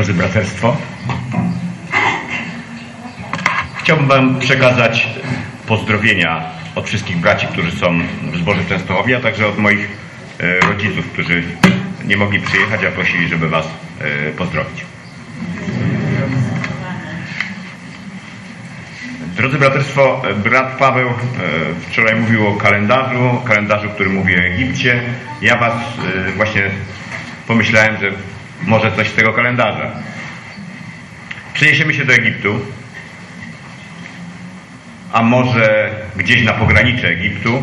Drodzy braterstwo, chciałbym wam przekazać pozdrowienia od wszystkich braci, którzy są w zborze w Częstochowie, a także od moich rodziców, którzy nie mogli przyjechać, a prosili, żeby was pozdrowić. Drodzy braterstwo, brat Paweł wczoraj mówił o kalendarzu, który mówi o Egipcie. Ja was właśnie pomyślałem, że może coś z tego kalendarza. Przeniesiemy się do Egiptu, a może gdzieś na pogranicze Egiptu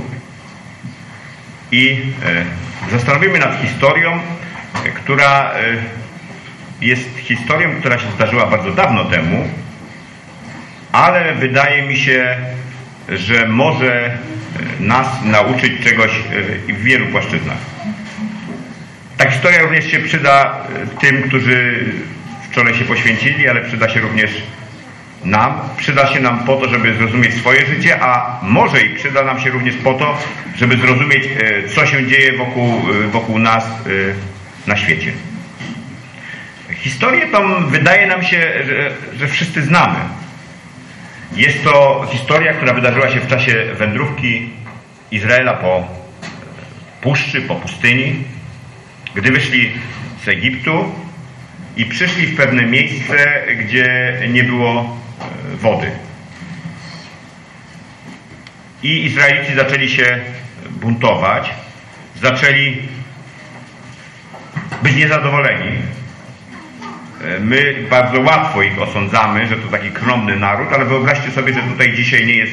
i zastanowimy nad historią, która jest historią, która się zdarzyła bardzo dawno temu, ale wydaje mi się, że może nas nauczyć czegoś w wielu płaszczyznach. Ta historia również się przyda tym, którzy wczoraj się poświęcili, ale przyda się również nam. Przyda się nam po to, żeby zrozumieć swoje życie, a może i przyda nam się również po to, żeby zrozumieć, co się dzieje wokół nas na świecie. Historię tą wydaje nam się, że wszyscy znamy. Jest to historia, która wydarzyła się w czasie wędrówki Izraela po puszczy, po pustyni, gdy wyszli z Egiptu i przyszli w pewne miejsce, gdzie nie było wody. I Izraelici zaczęli się buntować, zaczęli być niezadowoleni. My bardzo łatwo ich osądzamy, że to taki krnąbny naród, ale wyobraźcie sobie, że tutaj dzisiaj nie jest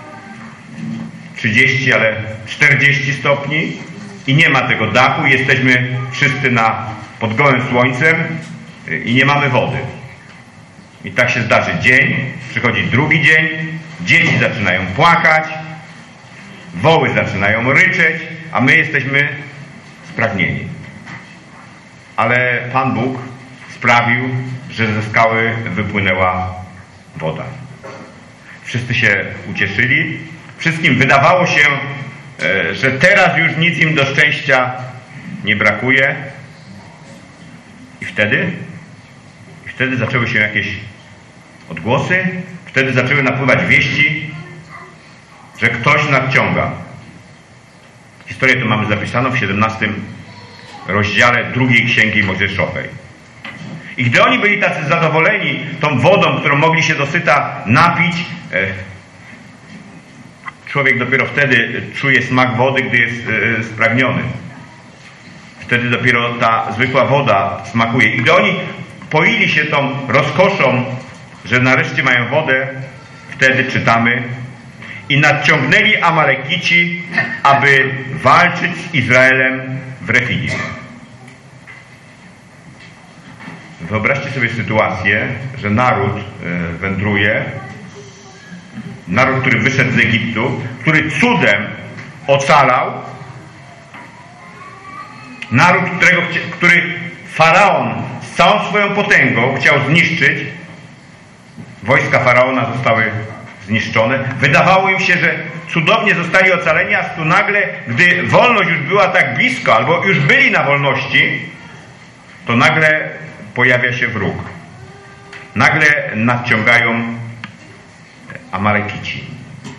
30, ale 40 stopni i nie ma tego dachu, jesteśmy wszyscy pod gołym słońcem i nie mamy wody. I tak się zdarzy dzień, przychodzi drugi dzień, dzieci zaczynają płakać, woły zaczynają ryczeć, a my jesteśmy spragnieni. Ale Pan Bóg sprawił, że ze skały wypłynęła woda. Wszyscy się ucieszyli. Wszystkim wydawało się, że teraz już nic im do szczęścia nie brakuje. I wtedy zaczęły się jakieś odgłosy. Wtedy zaczęły napływać wieści, że ktoś nadciąga. Historię tę mamy zapisaną w 17 rozdziale drugiej Księgi Mojżeszowej. I gdy oni byli tacy zadowoleni tą wodą, którą mogli się dosyta napić, człowiek dopiero wtedy czuje smak wody, gdy jest spragniony. Wtedy dopiero ta zwykła woda smakuje. I gdy oni poili się tą rozkoszą, że nareszcie mają wodę, wtedy czytamy: i nadciągnęli Amalekici, aby walczyć z Izraelem w Refidim. Wyobraźcie sobie sytuację, że naród wędruje, naród, który wyszedł z Egiptu, który cudem ocalał, naród, który Faraon z całą swoją potęgą chciał zniszczyć. Wojska Faraona zostały zniszczone. Wydawało im się, że cudownie zostali ocaleni, a tu nagle, gdy wolność już była tak blisko, albo już byli na wolności, to nagle pojawia się wróg. Nagle nadciągają Amalekici.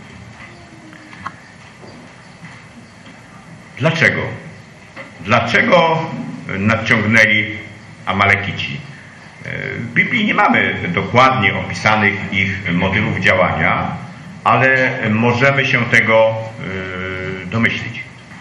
Dlaczego? Dlaczego nadciągnęli Amalekici? W Biblii nie mamy dokładnie opisanych ich motywów działania, ale możemy się tego domyślić.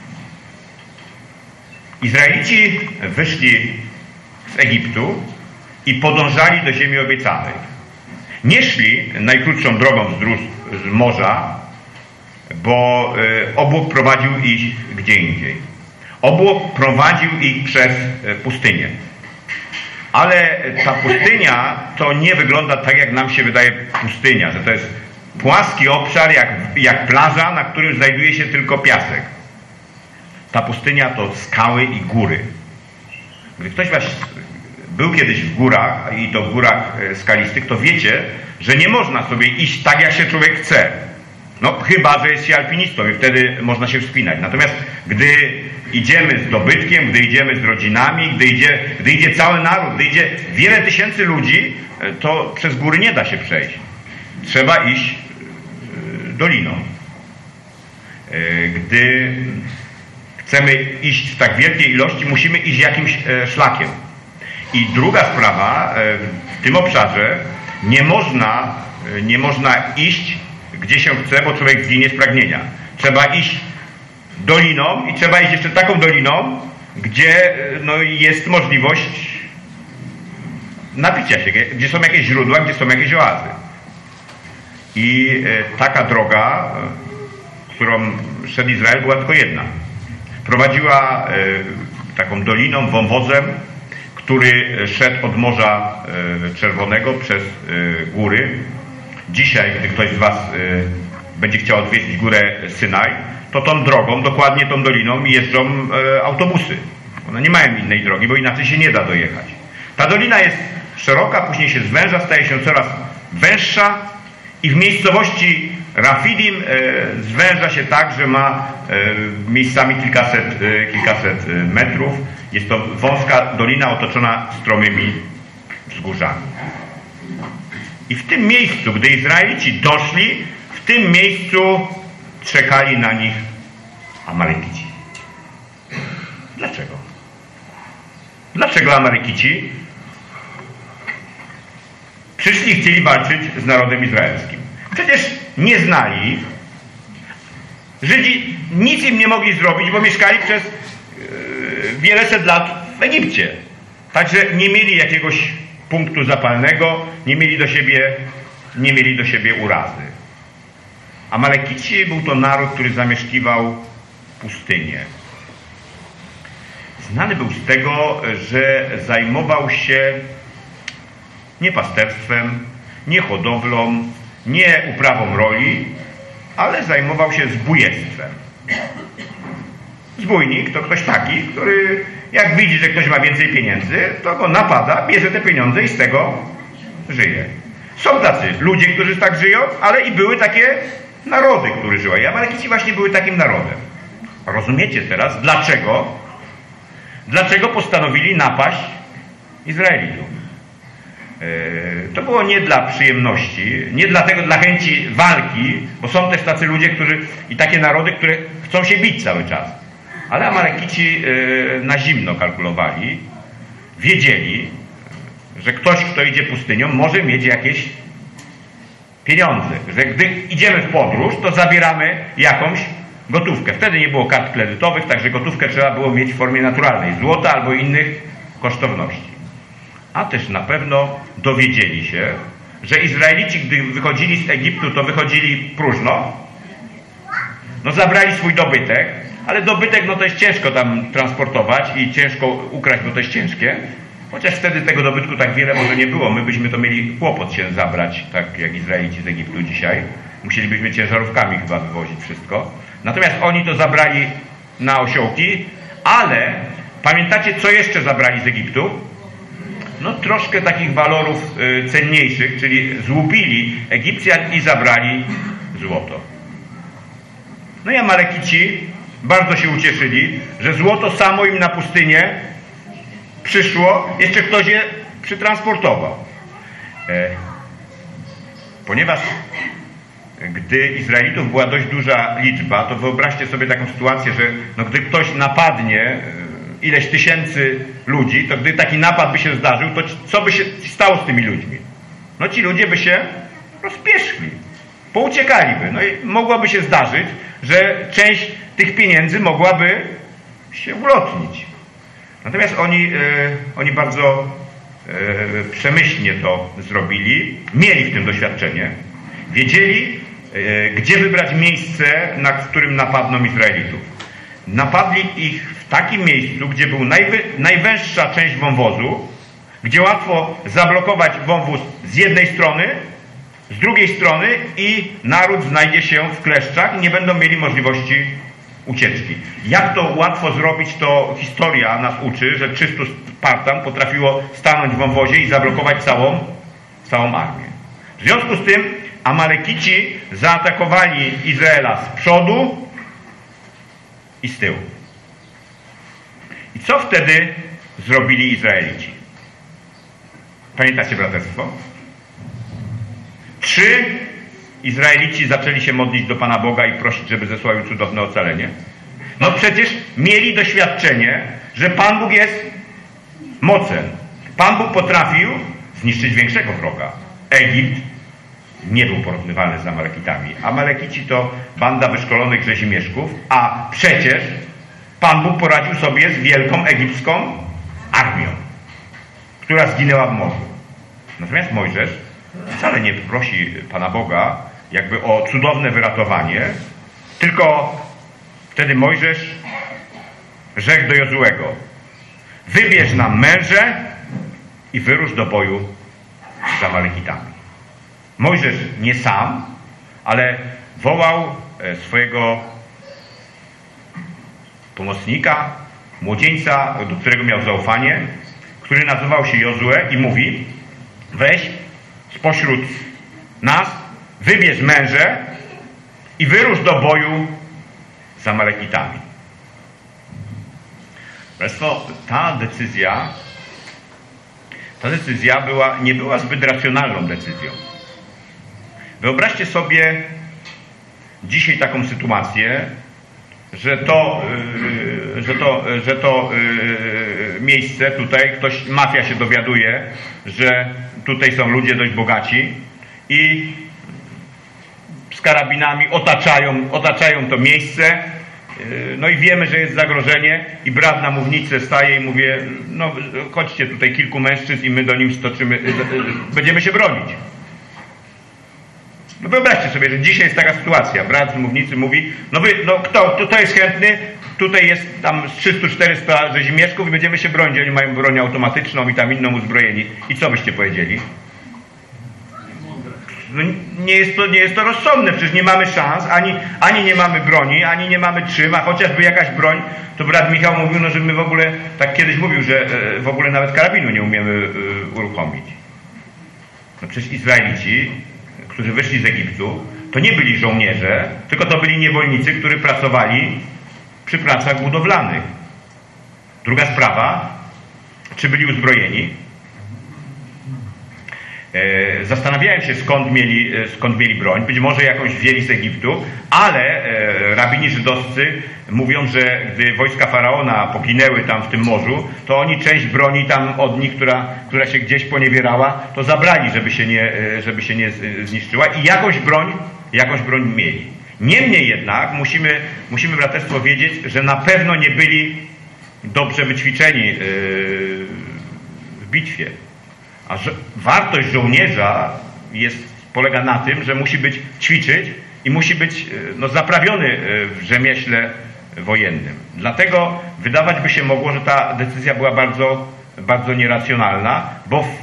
Izraelici wyszli z Egiptu i podążali do ziemi obiecanej. Nie szli najkrótszą drogą wzdłuż morza, bo obłok prowadził ich gdzie indziej. Obłok prowadził ich przez pustynię. Ale ta pustynia to nie wygląda tak, jak nam się wydaje pustynia, że to jest płaski obszar jak plaża, na którym znajduje się tylko piasek. Ta pustynia to skały i góry. Gdy ktoś was był kiedyś w górach, i to w górach skalistych, to wiecie, że nie można sobie iść tak, jak się człowiek chce. No chyba, że jest się alpinistą i wtedy można się wspinać. Natomiast gdy idziemy z dobytkiem, gdy idziemy z rodzinami, gdy idzie cały naród, gdy idzie wiele tysięcy ludzi, to przez góry nie da się przejść. Trzeba iść doliną. Gdy chcemy iść w tak wielkiej ilości, musimy iść jakimś szlakiem. I druga sprawa, w tym obszarze nie można iść gdzie się chce, bo człowiek zginie z pragnienia. Trzeba iść doliną i trzeba iść jeszcze taką doliną, gdzie jest możliwość napicia się, gdzie są jakieś źródła, gdzie są jakieś oazy. I taka droga, którą szedł Izrael, była tylko jedna. Prowadziła taką doliną, wąwozem, który szedł od Morza Czerwonego przez góry. Dzisiaj, gdy ktoś z was będzie chciał odwiedzić górę Synaj, to tą drogą, dokładnie tą doliną jeżdżą autobusy. One nie mają innej drogi, bo inaczej się nie da dojechać. Ta dolina jest szeroka, później się zwęża, staje się coraz węższa i w miejscowości Rafidim zwęża się tak, że ma miejscami kilkaset metrów. Jest to wąska dolina otoczona stromymi wzgórzami. I w tym miejscu, gdy Izraelici doszli, w tym miejscu czekali na nich Amalekici. Dlaczego? Dlaczego Amalekici przyszli i chcieli walczyć z narodem izraelskim? Przecież nie znali ich. Żydzi nic im nie mogli zrobić, bo mieszkali przez wieleset lat w Egipcie. Także nie mieli jakiegoś punktu zapalnego, nie mieli do siebie urazy. Amalekici był to naród, który zamieszkiwał pustynię. Znany był z tego, że zajmował się nie pasterstwem, nie hodowlą, nie uprawą roli, ale zajmował się zbójectwem. Zbójnik to ktoś taki, który jak widzi, że ktoś ma więcej pieniędzy, to go napada, bierze te pieniądze i z tego żyje. Są tacy ludzie, którzy tak żyją, ale i były takie narody, które żyły. I Amalekici właśnie były takim narodem. Rozumiecie teraz, dlaczego postanowili napaść Izraelitów? To było nie dla przyjemności, nie dlatego dla chęci walki, bo są też tacy ludzie, i takie narody, które chcą się bić cały czas. Ale Amalekici na zimno kalkulowali, wiedzieli, że ktoś, kto idzie pustynią, może mieć jakieś pieniądze. Że gdy idziemy w podróż, to zabieramy jakąś gotówkę. Wtedy nie było kart kredytowych, także gotówkę trzeba było mieć w formie naturalnej, złota albo innych kosztowności. A też na pewno dowiedzieli się, że Izraelici, gdy wychodzili z Egiptu, to wychodzili próżno. Zabrali swój dobytek, ale dobytek to jest ciężko tam transportować i ciężko ukraść, bo to jest ciężkie. Chociaż wtedy tego dobytku tak wiele może nie było. My byśmy to mieli kłopot się zabrać, tak jak Izraelici z Egiptu dzisiaj. Musielibyśmy ciężarówkami chyba wywozić wszystko. Natomiast oni to zabrali na osiołki, ale pamiętacie, co jeszcze zabrali z Egiptu? Troszkę takich walorów cenniejszych, czyli złupili Egipcjan i zabrali złoto. I Amalekici bardzo się ucieszyli, że złoto samo im na pustynię przyszło, jeszcze ktoś je przytransportował. Ponieważ gdy Izraelitów była dość duża liczba, to wyobraźcie sobie taką sytuację, że gdy ktoś napadnie ileś tysięcy ludzi, to gdy taki napad by się zdarzył, to co by się stało z tymi ludźmi? Ci ludzie by się rozpieszli, pouciekaliby. I mogłoby się zdarzyć, że część tych pieniędzy mogłaby się ulotnić. Natomiast oni bardzo przemyślnie to zrobili, mieli w tym doświadczenie, wiedzieli, gdzie wybrać miejsce, w którym napadną Izraelitów. Napadli ich w takim miejscu, gdzie był najwęższa część wąwozu, gdzie łatwo zablokować wąwóz z jednej strony, z drugiej strony i naród znajdzie się w kleszczach i nie będą mieli możliwości ucieczki. Jak to łatwo zrobić, to historia nas uczy, że 300 Spartan potrafiło stanąć w wąwozie i zablokować całą armię. W związku z tym Amalekici zaatakowali Izraela z przodu i z tyłu. I co wtedy zrobili Izraelici? Pamiętacie braterstwo? 3 Izraelici zaczęli się modlić do Pana Boga i prosić, żeby zesłał im cudowne ocalenie. No przecież mieli doświadczenie, że Pan Bóg jest mocen. Pan Bóg potrafił zniszczyć większego wroga. Egipt nie był porównywalny z Amalekitami. Amalekici to banda wyszkolonych rzezimieszków, a przecież Pan Bóg poradził sobie z wielką egipską armią, która zginęła w morzu. Natomiast Mojżesz wcale nie prosi Pana Boga jakby o cudowne wyratowanie, tylko wtedy Mojżesz rzekł do Jozuego: wybierz nam męże i wyrusz do boju z Amalekitami. Mojżesz nie sam, ale wołał swojego pomocnika, młodzieńca, do którego miał zaufanie, który nazywał się Jozue, i mówi: weź spośród nas, wybierz męże i wyrusz do boju z Amalekitami. Państwo, ta decyzja nie była zbyt racjonalną decyzją. Wyobraźcie sobie dzisiaj taką sytuację, że to miejsce tutaj, mafia się dowiaduje, że tutaj są ludzie dość bogaci i z karabinami otaczają to miejsce. No i wiemy, że jest zagrożenie, i brat na mównicy staje i mówi: no chodźcie tutaj kilku mężczyzn i my do nim stoczymy, będziemy się bronić. No wyobraźcie sobie, że dzisiaj jest taka sytuacja. Brat z mównicy mówi: kto jest chętny? Tutaj jest tam z 300-400 rzezimieszków i będziemy się bronić. Oni mają broń automatyczną i tam inną uzbrojeni. I co byście powiedzieli? No, nie jest to rozsądne, przecież nie mamy szans, ani nie mamy broni, ani nie mamy czym, a chociażby jakaś broń, to brat Michał mówił, no, że my w ogóle, tak kiedyś mówił, że w ogóle nawet karabinu nie umiemy uruchomić. No przecież Izraelici, którzy wyszli z Egiptu, to nie byli żołnierze, tylko to byli niewolnicy, którzy pracowali przy pracach budowlanych. Druga sprawa, czy byli uzbrojeni? Zastanawiałem się, skąd mieli broń. Być może jakąś wzięli z Egiptu, ale rabini żydowscy mówią, że gdy wojska Faraona poginęły tam w tym morzu, to oni część broni tam od nich, która się gdzieś poniewierała, to zabrali, żeby się nie zniszczyła, i jakąś broń mieli. Niemniej jednak musimy braterstwo wiedzieć, że na pewno nie byli dobrze wyćwiczeni w bitwie. A wartość żołnierza polega na tym, że musi ćwiczyć i musi być zaprawiony w rzemieśle wojennym. Dlatego wydawać by się mogło, że ta decyzja była bardzo, bardzo nieracjonalna, bo w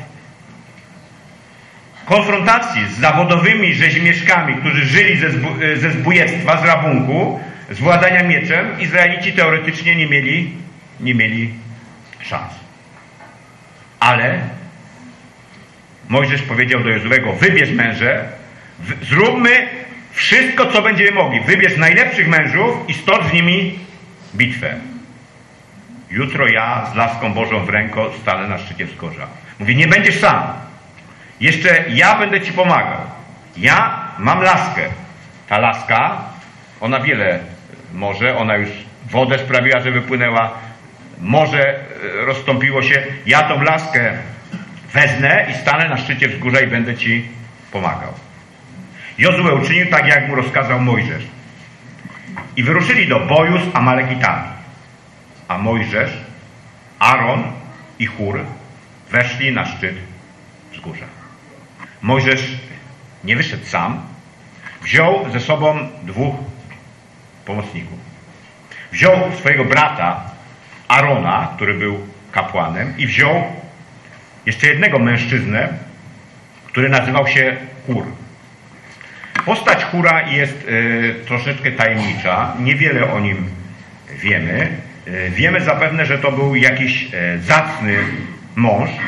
konfrontacji z zawodowymi rzezimieszkami, którzy żyli ze zbójectwa, z rabunku, z władania mieczem, Izraelici teoretycznie nie mieli szans. Ale Mojżesz powiedział do Jozuego: wybierz męże, zróbmy wszystko, co będziemy mogli. Wybierz najlepszych mężów i stocz z nimi bitwę. Jutro ja z laską Bożą w ręku stanę na szczycie wzgórza. Mówi: nie będziesz sam. Jeszcze ja będę ci pomagał. Ja mam laskę. Ta laska, ona wiele może. Ona już wodę sprawiła, że wypłynęła. Morze rozstąpiło się. Ja tą laskę wezmę i stanę na szczycie wzgórza i będę ci pomagał. Jozue uczynił tak, jak mu rozkazał Mojżesz. I wyruszyli do boju z Amalekitami. A Mojżesz, Aaron i Hur weszli na szczyt wzgórza. Mojżesz nie wyszedł sam. Wziął ze sobą 2 pomocników. Wziął swojego brata Arona, który był kapłanem, i wziął jeszcze jednego mężczyznę, który nazywał się Hur. Postać Hura jest troszeczkę tajemnicza. Niewiele o nim wiemy. Wiemy zapewne, że to był jakiś zacny mąż,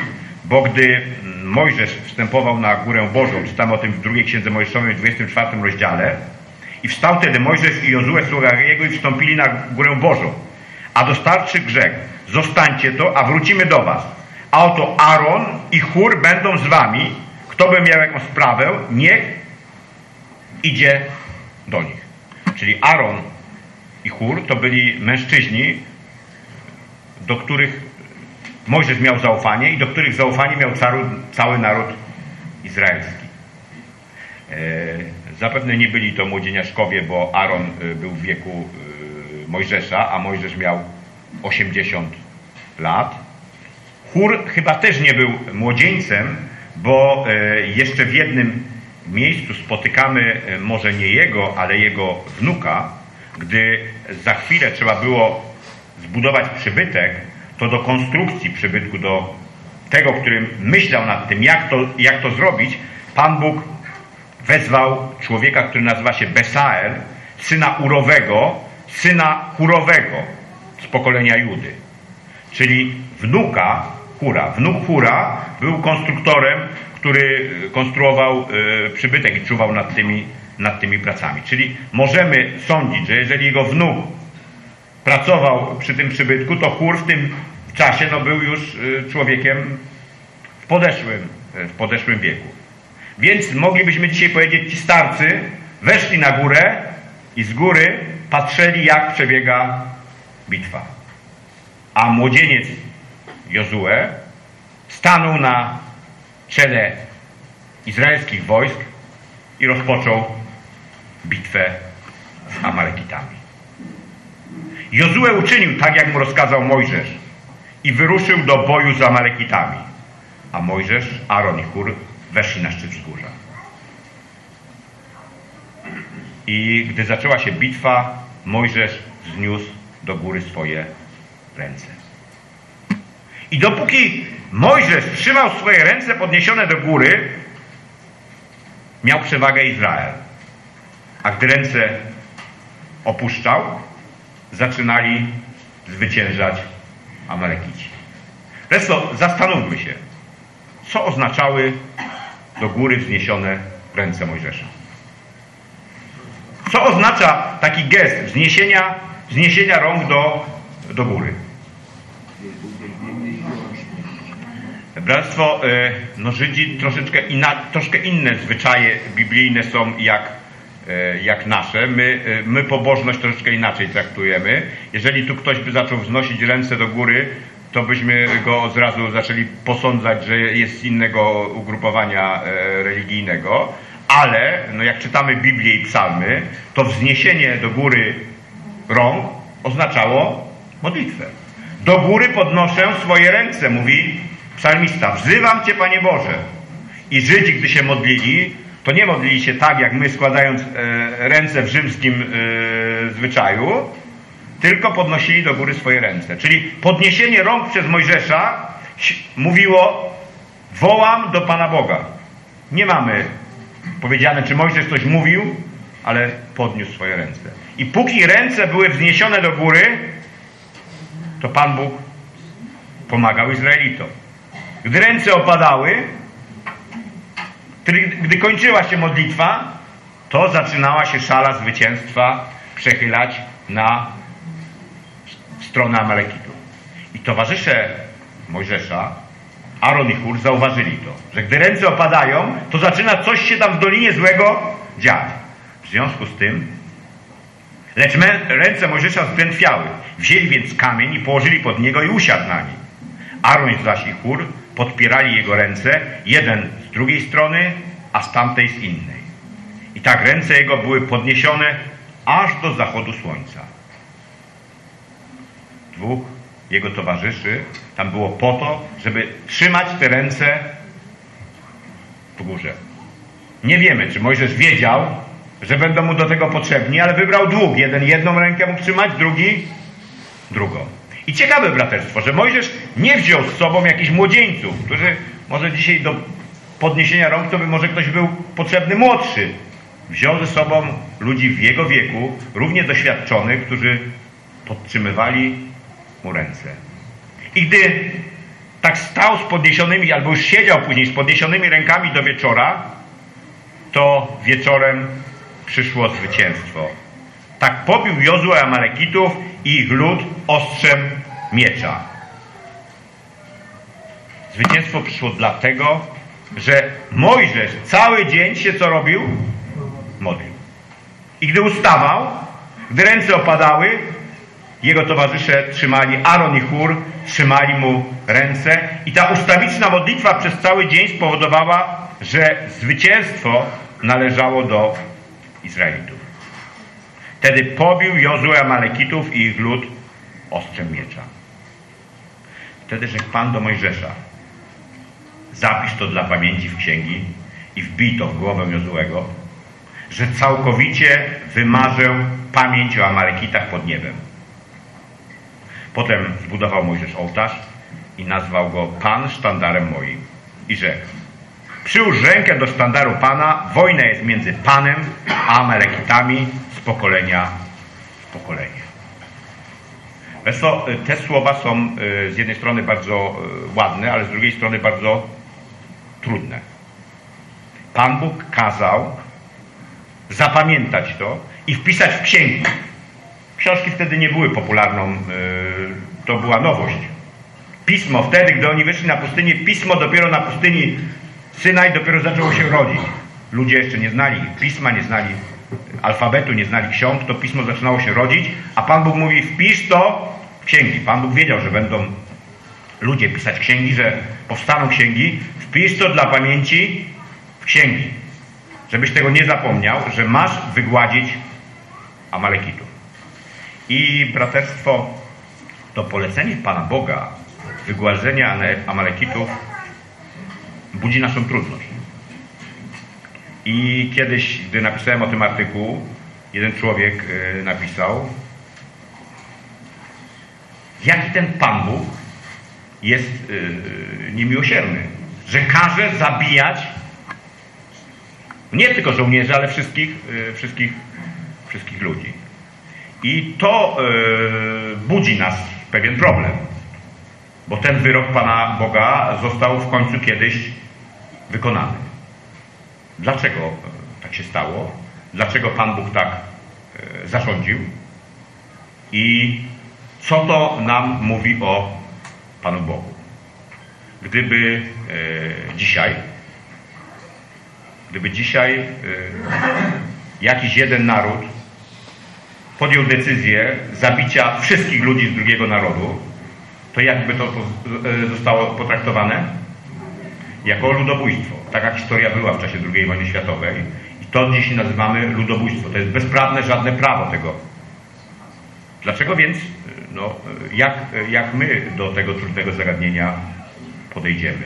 Bo gdy Mojżesz wstępował na Górę Bożą, czytamy o tym w drugiej Księdze Mojżeszowej w 24 rozdziale, i wstał wtedy Mojżesz i Jozue sługa jego i wstąpili na Górę Bożą. A dostarczy grzech, zostańcie to, a wrócimy do was. A oto Aaron i Hur będą z wami. Kto by miał jakąś sprawę, niech idzie do nich. Czyli Aaron i Hur to byli mężczyźni, do których Mojżesz miał zaufanie i do których zaufanie miał cały naród izraelski. Zapewne nie byli to młodzieniaszkowie, bo Aaron był w wieku Mojżesza, a Mojżesz miał 80 lat. Hur chyba też nie był młodzieńcem, bo jeszcze w jednym miejscu spotykamy może nie jego, ale jego wnuka. Gdy za chwilę trzeba było zbudować przybytek, to do konstrukcji przybytku, do tego, którym myślał nad tym, jak to zrobić, Pan Bóg wezwał człowieka, który nazywa się Besael, syna Urowego, syna Hurowego z pokolenia Judy. Czyli wnuka Hura. Wnuk Hura był konstruktorem, który konstruował przybytek i czuwał nad tymi pracami. Czyli możemy sądzić, że jeżeli jego wnuk pracował przy tym przybytku, to Hur w tym czasie był już człowiekiem w podeszłym wieku. Więc moglibyśmy dzisiaj powiedzieć, ci starcy weszli na górę i z góry patrzyli, jak przebiega bitwa. A młodzieniec Jozue stanął na czele izraelskich wojsk i rozpoczął bitwę z Amalekitami. Jozue uczynił tak, jak mu rozkazał Mojżesz i wyruszył do boju z Amalekitami. A Mojżesz, Aaron i Hur weszli na szczyt wzgórza. I gdy zaczęła się bitwa, Mojżesz wzniósł do góry swoje ręce. I dopóki Mojżesz trzymał swoje ręce podniesione do góry, miał przewagę Izrael. A gdy ręce opuszczał, zaczynali zwyciężać Amalekici. Zresztą zastanówmy się, co oznaczały do góry wzniesione ręce Mojżesza. Co oznacza taki gest wzniesienia rąk do góry? Bractwo, Żydzi troszkę inne zwyczaje biblijne są jak nasze. My pobożność troszeczkę inaczej traktujemy. Jeżeli tu ktoś by zaczął wznosić ręce do góry, to byśmy go od razu zaczęli posądzać, że jest z innego ugrupowania religijnego. Ale jak czytamy Biblię i psalmy, to wzniesienie do góry rąk oznaczało modlitwę. Do góry podnoszę swoje ręce, mówi psalmista. Wzywam Cię, Panie Boże. I Żydzi, gdy się modlili, to nie modlili się tak, jak my, składając ręce w rzymskim zwyczaju, tylko podnosili do góry swoje ręce. Czyli podniesienie rąk przez Mojżesza mówiło: wołam do Pana Boga. Nie mamy powiedziane, czy Mojżesz coś mówił, ale podniósł swoje ręce. I póki ręce były wzniesione do góry, to Pan Bóg pomagał Izraelitom. Gdy ręce opadały, gdy kończyła się modlitwa, to zaczynała się szala zwycięstwa przechylać na stronę Amalekitów. I towarzysze Mojżesza, Aaron i Hur, zauważyli to, że gdy ręce opadają, to zaczyna coś się tam w dolinie złego dziać. W związku z tym, lecz ręce Mojżesza zdrętwiały. Wzięli więc kamień i położyli pod niego i usiadł na nim. Aaron zaś i Hur podpierali jego ręce, jeden z drugiej strony, a z tamtej z innej. I tak ręce jego były podniesione aż do zachodu słońca. Dwóch jego towarzyszy tam było po to, żeby trzymać te ręce w górze. Nie wiemy, czy Mojżesz wiedział, że będą mu do tego potrzebni, ale wybrał dwóch. Jeden jedną rękę mógł trzymać, drugi drugą. I ciekawe, braterstwo, że Mojżesz nie wziął z sobą jakichś młodzieńców, którzy może dzisiaj do podniesienia rąk to by może ktoś był potrzebny młodszy. Wziął ze sobą ludzi w jego wieku, równie doświadczonych, którzy podtrzymywali mu ręce. I gdy tak stał z podniesionymi, albo już siedział później z podniesionymi rękami do wieczora, to wieczorem przyszło zwycięstwo. Tak pobił Jozue Amalekitów i ich lud ostrzem miecza. Zwycięstwo przyszło dlatego, że Mojżesz cały dzień się co robił? Modlił. I gdy ustawał, gdy ręce opadały, jego towarzysze trzymali, Aaron i Hur trzymali mu ręce i ta ustawiczna modlitwa przez cały dzień spowodowała, że zwycięstwo należało do Izraelitów. Wtedy pobił Jozue Amalekitów i ich lud ostrzem miecza. Wtedy rzekł Pan do Mojżesza: zapisz to dla pamięci w księgi i wbij to w głowę Jozuego, że całkowicie wymarzę pamięć o Amalekitach pod niebem. Potem zbudował Mojżesz ołtarz i nazwał go Pan sztandarem moim. I rzekł: przyłóż rękę do sztandaru Pana, wojna jest między Panem a Amalekitami z pokolenia w pokolenie. Te słowa są z jednej strony bardzo ładne, ale z drugiej strony bardzo trudne. Pan Bóg kazał zapamiętać to i wpisać w księgi. Książki wtedy nie były popularną, to była nowość. Pismo wtedy, gdy oni wyszli na pustynię, pismo dopiero na pustyni Synaj dopiero zaczęło się rodzić. Ludzie jeszcze nie znali pisma, nie znali alfabetu, nie znali ksiąg, to pismo zaczynało się rodzić, a Pan Bóg mówi: wpisz to w księgi. Pan Bóg wiedział, że będą ludzie pisać księgi, że powstaną księgi. Wpisz to dla pamięci w księgi. Żebyś tego nie zapomniał, że masz wygładzić Amalekitów. I braterstwo, to polecenie Pana Boga wygładzenia Amalekitów budzi naszą trudność. I kiedyś, gdy napisałem o tym artykuł, jeden człowiek napisał, jaki ten Pan Bóg jest niemiłosierny, że każe zabijać nie tylko żołnierzy, ale wszystkich ludzi. I to budzi nas pewien problem, bo ten wyrok Pana Boga został w końcu kiedyś wykonany. Dlaczego tak się stało? Dlaczego Pan Bóg tak zarządził? I co to nam mówi o Panu Bogu? Gdyby dzisiaj jakiś jeden naród podjął decyzję zabicia wszystkich ludzi z drugiego narodu, to jakby to zostało potraktowane? Jako ludobójstwo. Taka historia była w czasie II wojny światowej i to dziś nazywamy ludobójstwo. To jest bezprawne, żadne prawo tego. Dlaczego więc, jak my do tego trudnego zagadnienia podejdziemy?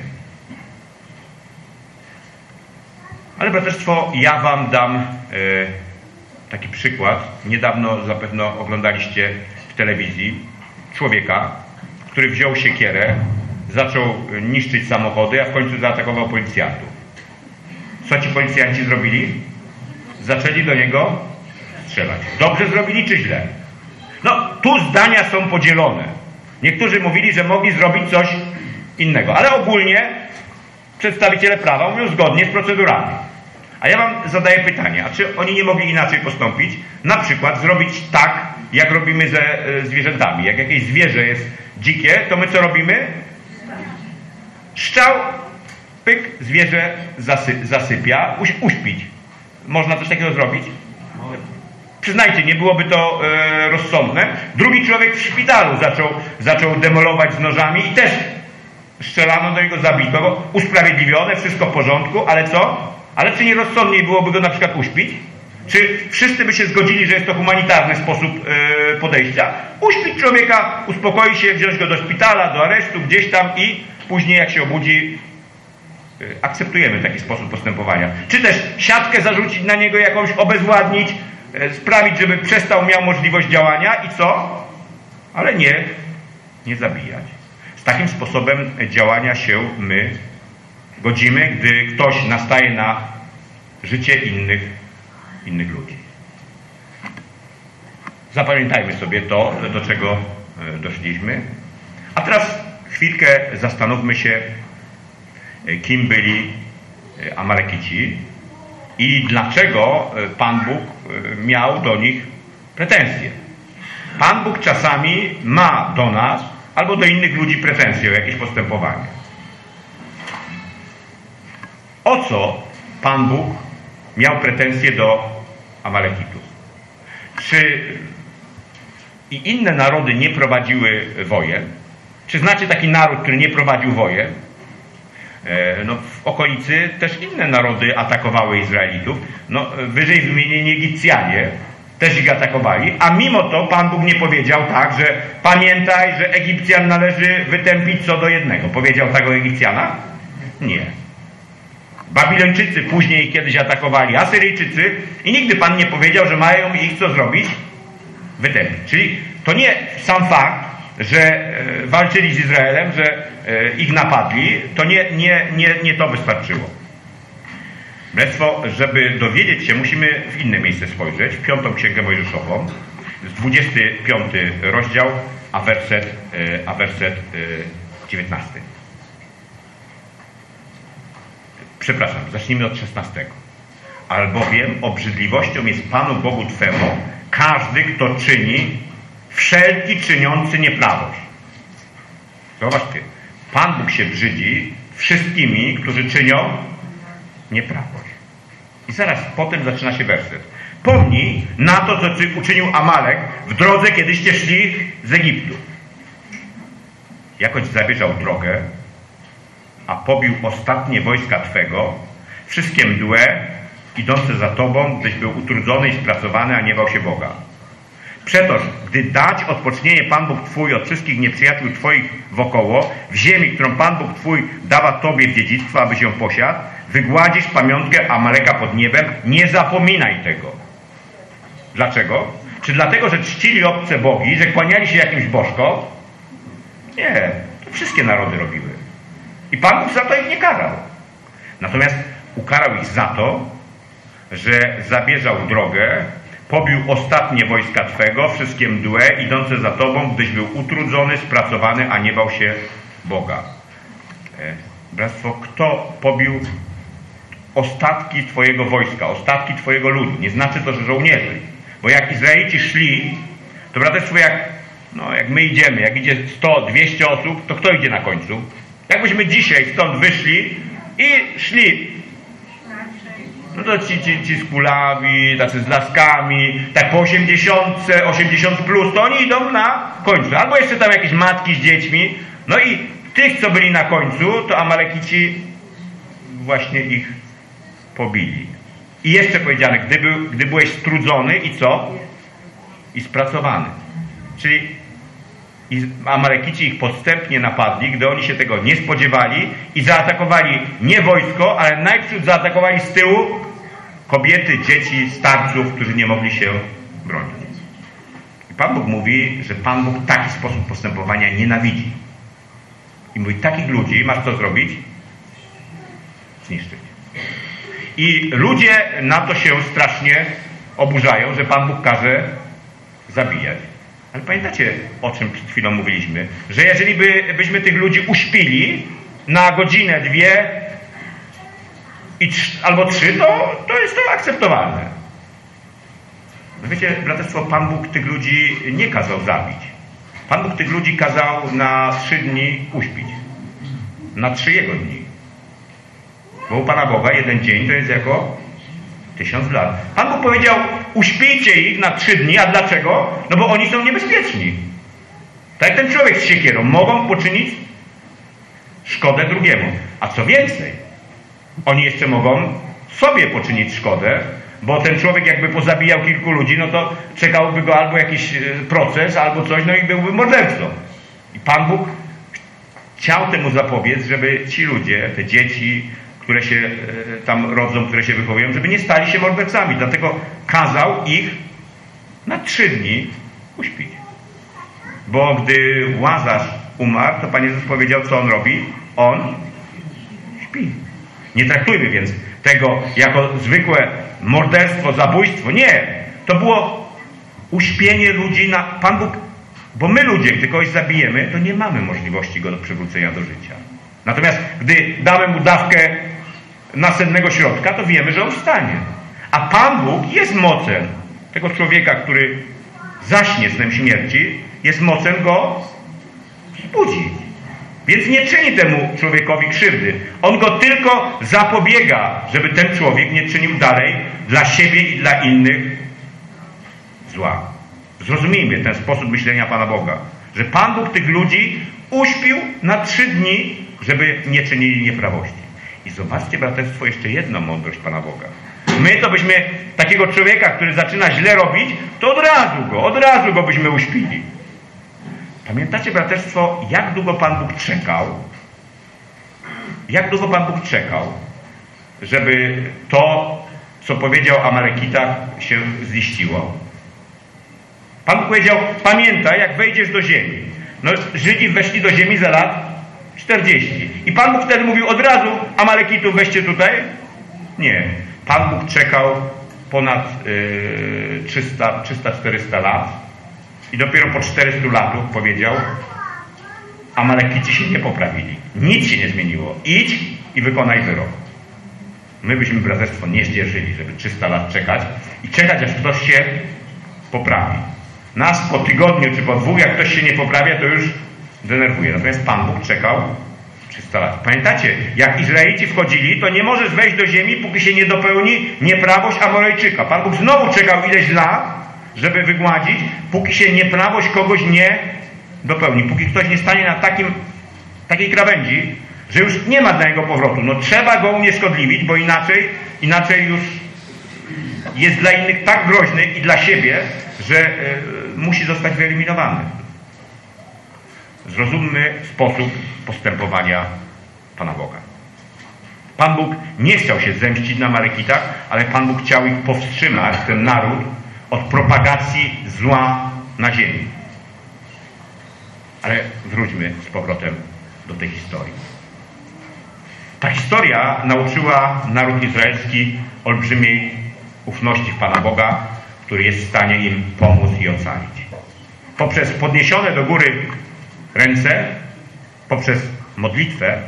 Ale braterstwo, ja wam dam taki przykład. Niedawno zapewne oglądaliście w telewizji człowieka, który wziął siekierę, zaczął niszczyć samochody, a w końcu zaatakował policjantów. Co ci policjanci zrobili? Zaczęli do niego strzelać. Dobrze zrobili czy źle? Tu zdania są podzielone. Niektórzy mówili, że mogli zrobić coś innego, ale ogólnie przedstawiciele prawa mówią zgodnie z procedurami. A ja wam zadaję pytanie, a czy oni nie mogli inaczej postąpić? Na przykład zrobić tak, jak robimy ze zwierzętami. Jak jakieś zwierzę jest dzikie, to my co robimy? Strzał, pyk, zwierzę zasypia, uśpić. Można coś takiego zrobić? Przyznajcie, nie byłoby to rozsądne. Drugi człowiek w szpitalu zaczął demolować z nożami i też strzelano do niego, zabito go, usprawiedliwione, wszystko w porządku, ale co? Ale czy nie rozsądniej byłoby go na przykład uśpić? Czy wszyscy by się zgodzili, że jest to humanitarny sposób podejścia? Uśpić człowieka, uspokoić się, wziąć go do szpitala, do aresztu, gdzieś tam i później jak się obudzi, akceptujemy taki sposób postępowania. Czy też siatkę zarzucić na niego jakąś, obezwładnić, sprawić, żeby przestał, miał możliwość działania i co? Ale nie zabijać. Z takim sposobem działania się my godzimy, gdy ktoś nastaje na życie innych ludzi. Zapamiętajmy sobie to, do czego doszliśmy. A teraz chwilkę zastanówmy się, kim byli Amalekici i dlaczego Pan Bóg miał do nich pretensje. Pan Bóg czasami ma do nas albo do innych ludzi pretensje o jakieś postępowanie. O co Pan Bóg miał pretensje do Amalekitów? Czy i inne narody nie prowadziły wojen? Czy znacie taki naród, który nie prowadził wojen? No, w okolicy też inne narody atakowały Izraelitów. No, wyżej wymienieni Egipcjanie też ich atakowali, a mimo to Pan Bóg nie powiedział tak, że pamiętaj, że Egipcjan należy wytępić co do jednego. Powiedział tak o Egipcjanach? Nie. Babilończycy później kiedyś atakowali Asyryjczycy i nigdy Pan nie powiedział, że mają ich co zrobić? Wytępić. Czyli to nie sam fakt, że walczyli z Izraelem, że ich napadli, to nie to wystarczyło. Bractwo, żeby dowiedzieć się, musimy w inne miejsce spojrzeć, w 5. Księgę Mojżeszową, 25 rozdział, a werset 19. Przepraszam, zacznijmy od 16. Albowiem obrzydliwością jest Panu Bogu Twemu każdy, kto czyni, wszelki czyniący nieprawość. Zobaczcie, Pan Bóg się brzydzi wszystkimi, którzy czynią nieprawość. I zaraz potem zaczyna się werset. Pomnij na to, co uczynił Amalek w drodze, kiedyście szli z Egiptu. Jakoś zabieżał drogę, a pobił ostatnie wojska Twego, wszystkie mdłe, idące za Tobą, gdyś był utrudzony i spracowany, a nie bał się Boga. Przetoż, gdy dać odpocznienie Pan Bóg Twój od wszystkich nieprzyjaciół Twoich wokoło, w ziemi, którą Pan Bóg Twój dawa Tobie w dziedzictwo, abyś ją posiadł, wygładzisz pamiątkę Amaleka pod niebem, nie zapominaj tego. Dlaczego? Czy dlatego, że czcili obce bogi, że kłaniali się jakimś bożkom? Nie, to wszystkie narody robiły. I Pan Bóg za to ich nie karał. Natomiast ukarał ich za to, że zabieżał drogę, pobił ostatnie wojska Twego, wszystkie mdłe, idące za Tobą, gdyś był utrudzony, spracowany, a nie bał się Boga. Bractwo, kto pobił ostatki Twojego wojska, ostatki Twojego ludu? Nie znaczy to, że żołnierzy. Bo jak Izraelici szli, to braterstwo, jak my idziemy, jak idzie 100, 200 osób, to kto idzie na końcu? Jakbyśmy dzisiaj stąd wyszli i szli, no to ci z kulawi, tacy z laskami, tak po 80, 80 plus, to oni idą na końcu. Albo jeszcze tam jakieś matki z dziećmi. No i tych, co byli na końcu, to Amalekici właśnie ich pobili. I jeszcze powiedziane, gdy byłeś strudzony i co? I spracowany. Czyli Amalekici ich podstępnie napadli, gdy oni się tego nie spodziewali i zaatakowali nie wojsko, ale najpierw zaatakowali z tyłu kobiety, dzieci, starców, którzy nie mogli się bronić. I Pan Bóg mówi, że Pan Bóg taki sposób postępowania nienawidzi. I mówi, takich ludzi masz co zrobić? Zniszczyć. I ludzie na to się strasznie oburzają, że Pan Bóg każe zabijać. Ale pamiętacie, o czym przed chwilą mówiliśmy? Że jeżeli byśmy tych ludzi uśpili na godzinę, 2 albo 3, to jest to akceptowalne. No wiecie, braterstwo, Pan Bóg tych ludzi nie kazał zabić. Pan Bóg tych ludzi kazał na 3 dni uśpić. Na 3 Jego dni. Bo u Pana Boga 1 dzień to jest jako 1000 lat. Pan Bóg powiedział, uśpijcie ich na 3 dni, a dlaczego? No bo oni są niebezpieczni. Tak jak ten człowiek z siekierą, mogą poczynić szkodę drugiemu. A co więcej, oni jeszcze mogą sobie poczynić szkodę, bo ten człowiek jakby pozabijał kilku ludzi, no to czekałby go albo jakiś proces, albo coś, no i byłby mordercą. I Pan Bóg chciał temu zapobiec, żeby ci ludzie, te dzieci, które się tam rodzą, które się wychowują, żeby nie stali się mordercami. Dlatego kazał ich na 3 dni uśpić. Bo gdy Łazarz umarł, to Pan Jezus powiedział, co on robi? On śpi. Nie traktujmy więc tego jako zwykłe morderstwo, zabójstwo. Nie. To było uśpienie ludzi. Pan Bóg Bo my ludzie, gdy kogoś zabijemy, to nie mamy możliwości go do przywrócenia do życia. Natomiast gdy damy mu dawkę nasennego środka, to wiemy, że on wstanie. A Pan Bóg jest mocen tego człowieka, który zaśnie snem śmierci, jest mocen go zbudzić. Więc nie czyni temu człowiekowi krzywdy. On go tylko zapobiega, żeby ten człowiek nie czynił dalej dla siebie i dla innych zła. Zrozumiejmy ten sposób myślenia Pana Boga, że Pan Bóg tych ludzi uśpił na 3 dni, żeby nie czynili nieprawości. I zobaczcie, braterstwo, jeszcze jedną mądrość Pana Boga. My to byśmy takiego człowieka, który zaczyna źle robić, to od razu go byśmy uśpili. Pamiętacie, braterstwo, jak długo Pan Bóg czekał? Jak długo Pan Bóg czekał, żeby to, co powiedział Amalekitach, się ziściło? Pan Bóg powiedział, pamiętaj, jak wejdziesz do ziemi. No, Żydzi weszli do ziemi za lat 40. I Pan Bóg wtedy mówił od razu, Amalekitów weźcie tutaj? Nie. Pan Bóg czekał ponad 300-400 lat i dopiero po 400 latach powiedział, Amalekici się nie poprawili. Nic się nie zmieniło. Idź i wykonaj wyrok. My byśmy, braterstwo, nie zdzierżyli, żeby 300 lat czekać i czekać, aż ktoś się poprawi. Nas po tygodniu czy po 2, jak ktoś się nie poprawia, to już denerwuje. Natomiast Pan Bóg czekał 300 lat. Pamiętacie, jak Izraelici wchodzili, to nie możesz wejść do ziemi, póki się nie dopełni nieprawość Amorejczyka. Pan Bóg znowu czekał ileś lat, żeby wygładzić, póki się nieprawość kogoś nie dopełni. Póki ktoś nie stanie na takiej krawędzi, że już nie ma dla niego powrotu. No trzeba go unieszkodliwić, bo inaczej już jest dla innych tak groźny i dla siebie, że musi zostać wyeliminowany. Zrozummy sposób postępowania Pana Boga. Pan Bóg nie chciał się zemścić na Amalekitach, ale Pan Bóg chciał ich powstrzymać, ten naród, od propagacji zła na ziemi. Ale wróćmy z powrotem do tej historii. Ta historia nauczyła naród izraelski olbrzymiej ufności w Pana Boga, który jest w stanie im pomóc i ocalić. Poprzez podniesione do góry ręce, poprzez modlitwę,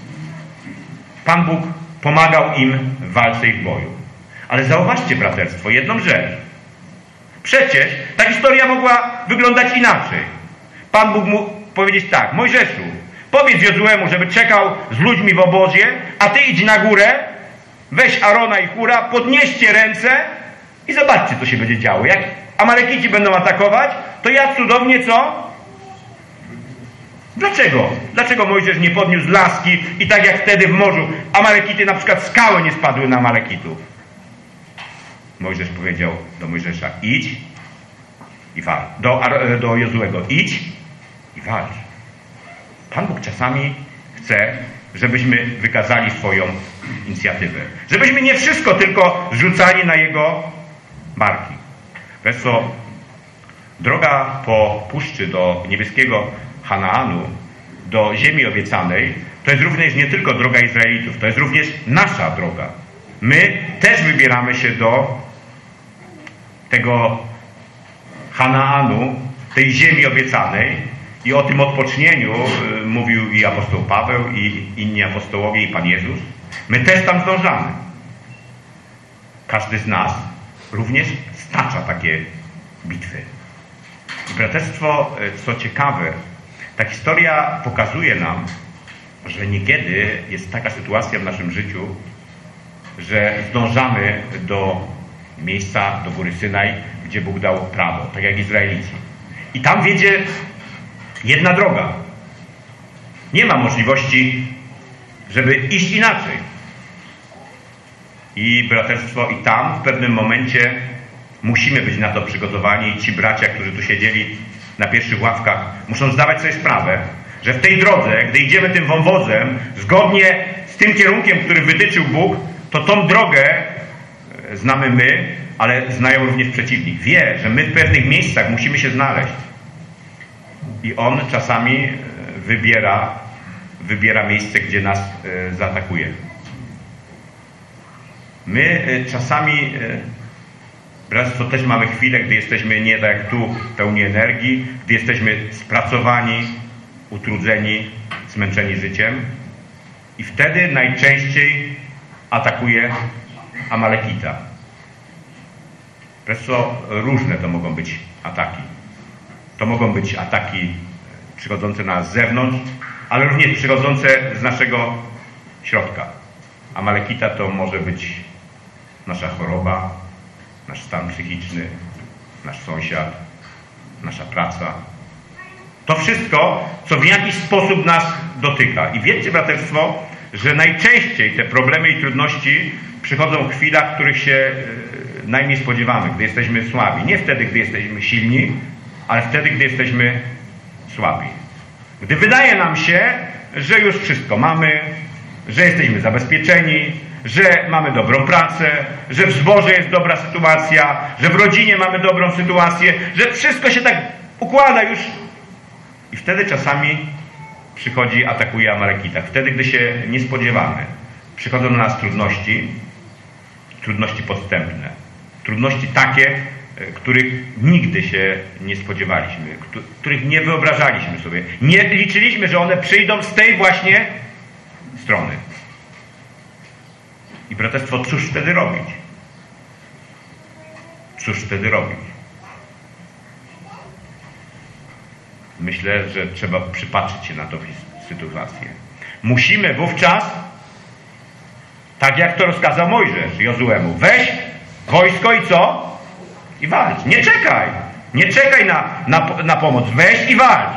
Pan Bóg pomagał im w walce i w boju. Ale zauważcie, braterstwo, jedną rzecz. Przecież ta historia mogła wyglądać inaczej. Pan Bóg mógł powiedzieć tak, Mojżeszu, powiedz Jozuemu, żeby czekał z ludźmi w obozie, a ty idź na górę, weź Arona i Hura, podnieście ręce i zobaczcie, co się będzie działo. Jak Amalekici będą atakować, to ja cudownie co? Dlaczego? Dlaczego Mojżesz nie podniósł laski i tak jak wtedy w morzu Amalekity, na przykład skały nie spadły na Amalekitów? Mojżesz powiedział do Mojżesza, idź i walcz. Do Jozuego, idź i walcz. Pan Bóg czasami chce, żebyśmy wykazali swoją inicjatywę. Żebyśmy nie wszystko tylko zrzucali na Jego barki. Wiesz co, droga po puszczy do niebieskiego Hanaanu, do ziemi obiecanej, to jest również nie tylko droga Izraelitów, to jest również nasza droga. My też wybieramy się do tego Hanaanu, tej ziemi obiecanej i o tym odpocznieniu mówił i apostoł Paweł, i inni apostołowie, i Pan Jezus. My też tam zdążamy. Każdy z nas również stacza takie bitwy. I braterstwo, co ciekawe, ta historia pokazuje nam, że niekiedy jest taka sytuacja w naszym życiu, że zdążamy do miejsca, do góry Synaj, gdzie Bóg dał prawo, tak jak Izraelici. I tam wiedzie jedna droga. Nie ma możliwości, żeby iść inaczej. I braterstwo, i tam w pewnym momencie musimy być na to przygotowani i ci bracia, którzy tu siedzieli na pierwszych ławkach, muszą zdawać sobie sprawę, że w tej drodze, gdy idziemy tym wąwozem, zgodnie z tym kierunkiem, który wytyczył Bóg, to tą drogę znamy my, ale znają również przeciwnik. Wie, że my w pewnych miejscach musimy się znaleźć. I on czasami wybiera miejsce, gdzie nas zaatakuje. My czasami Bractwo, też mamy chwilę, gdy jesteśmy nie tak jak tu, pełni energii, gdy jesteśmy spracowani, utrudzeni, zmęczeni życiem. I wtedy najczęściej atakuje Amalekita. Bractwo, różne to mogą być ataki. To mogą być ataki przychodzące na nas z zewnątrz, ale również przychodzące z naszego środka. Amalekita to może być nasza choroba, nasz stan psychiczny, nasz sąsiad, nasza praca. To wszystko, co w jakiś sposób nas dotyka. I wiecie, braterstwo, że najczęściej te problemy i trudności przychodzą w chwilach, w których się najmniej spodziewamy, gdy jesteśmy słabi. Nie wtedy, gdy jesteśmy silni, ale wtedy, gdy jesteśmy słabi. Gdy wydaje nam się, że już wszystko mamy, że jesteśmy zabezpieczeni, że mamy dobrą pracę, że w zborze jest dobra sytuacja, że w rodzinie mamy dobrą sytuację, że wszystko się tak układa już. I wtedy czasami przychodzi, atakuje Amalekita. Wtedy, gdy się nie spodziewamy. Przychodzą do nas trudności, trudności podstępne. Trudności takie, których nigdy się nie spodziewaliśmy, których nie wyobrażaliśmy sobie. Nie liczyliśmy, że one przyjdą z tej właśnie strony. I braterstwo, cóż wtedy robić? Cóż wtedy robić? Myślę, że trzeba przypatrzyć się na tą sytuację. Musimy wówczas, tak jak to rozkazał Mojżesz Jozuemu, weź wojsko i co? I walcz. Nie czekaj. Nie czekaj na pomoc. Weź i walcz.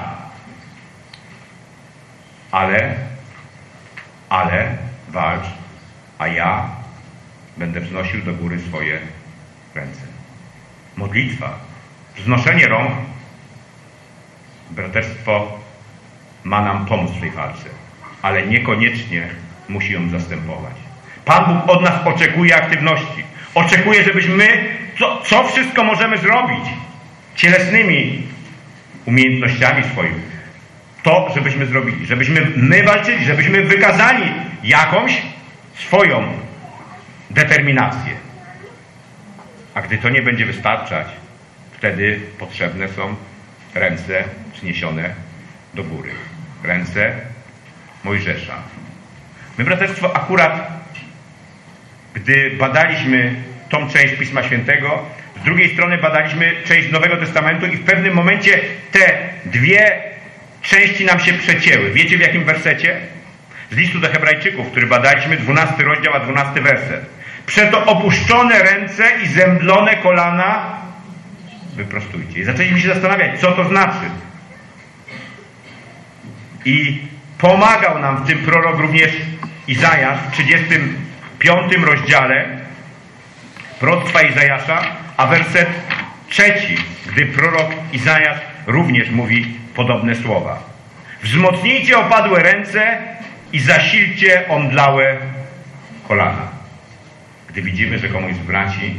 Ale walcz, a ja będę wznosił do góry swoje ręce. Modlitwa, wznoszenie rąk, braterstwo ma nam pomóc w tej walce, ale niekoniecznie musi ją zastępować. Pan Bóg od nas oczekuje aktywności. Oczekuje, żebyśmy co wszystko możemy zrobić cielesnymi umiejętnościami swoimi. To, żebyśmy zrobili. Żebyśmy my walczyli, żebyśmy wykazali jakąś swoją determinację. A gdy to nie będzie wystarczać, wtedy potrzebne są ręce wzniesione do góry. Ręce Mojżesza. My, braterstwo, akurat gdy badaliśmy tą część Pisma Świętego, z drugiej strony badaliśmy część Nowego Testamentu i w pewnym momencie te dwie części nam się przecięły. Wiecie w jakim wersecie? Z listu do Hebrajczyków, który badaliśmy, 12 rozdział, a 12 werset. Przeto opuszczone ręce i zemdlone kolana wyprostujcie. I zaczęliśmy się zastanawiać, co to znaczy. I pomagał nam w tym prorok również Izajasz w 35 rozdziale proroctwa Izajasza, a werset 3, gdy prorok Izajasz również mówi podobne słowa. Wzmocnijcie opadłe ręce i zasilcie omdlałe kolana. Gdy widzimy, że komuś z braci